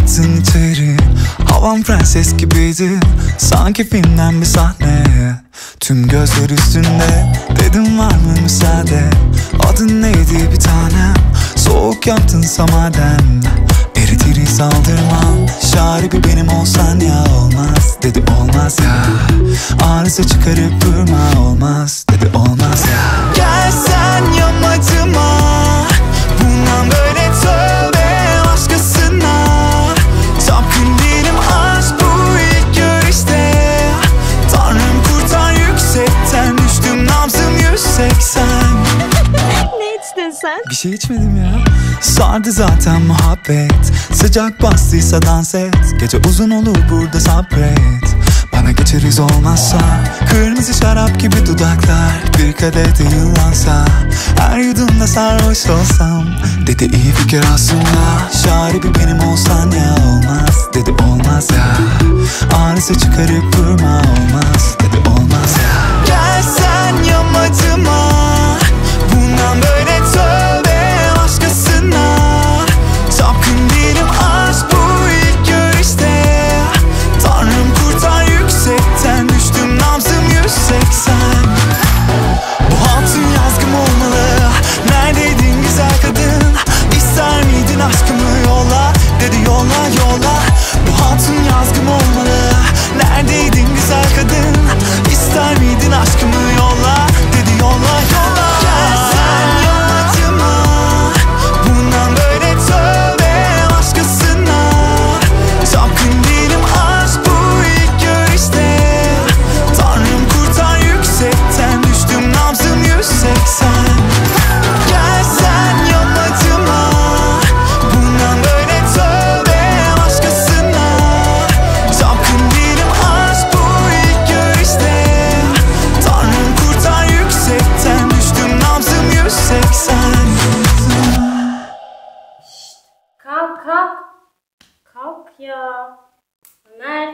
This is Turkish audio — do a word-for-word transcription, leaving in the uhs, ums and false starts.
attın içeri. Havan prenses gibiydi, sanki filmden bir sahne. Tüm gözler üstünde, dedim var mı müsaade. Adın neydi bir tanem, soğuk yaptınsa madem. Eritir saldırmam, şaribi benim olsan ya. Olmaz dedi olmaz ya, arıza çıkarıp durma. Olmaz dedi olmaz ya. Gelsen yamadıma, bundan böyle tövbe başkasına. Tapkın değilim aşk bu ilk görüşte. Tanrım kurtar yüksekten, düştüm nabzım yüz seksen. Ne içtin sen? Bir şey içmedim ya. Sardı zaten muhabbet, sıcak bastıysa dans et. Gece uzun olur burada sabret. Bana geçeriz olmazsa, kırmızı şarap gibi dudaklar. Bir kadehte yıllansa, her yudumda sarhoş olsam. Dedi iyi fikir aslında, şaribi benim olsan ya. Olmaz dedi olmaz ya, arıza çıkarıp durma. Olmaz dedi olmaz ya. Gelsen yamadıma, bundan böyle tövbe başkasına. Sapkın değilim aşk bu ilk görüşte. Tanrım kurtar yüksekten, düştüm nabzım yüz seksen. Bu hatun yazgım olmalı, neredeydin güzel kadın? İster miydin aşkımı yolla, dedi yolla yolla. Bu hatun yazgım olmalı, neredeydin güzel kadın? İster miydin aşkımı yolla, dedi yolla yolla. Gelsen yamadıma, bundan böyle tövbe başkasına. Sapkın değilim aşk bu ilk görüşte. Tanrım kurtar yüksekten, düştüm nabzım yüz seksen. Gelsen yamadıma, bundan böyle tövbe başkasına. Sapkın değilim aşk bu ilk görüşte. Tanrım kurtar yüksekten, düştüm nabzım yüz seksen. Kalk kalk. Kalk ya. Nerede?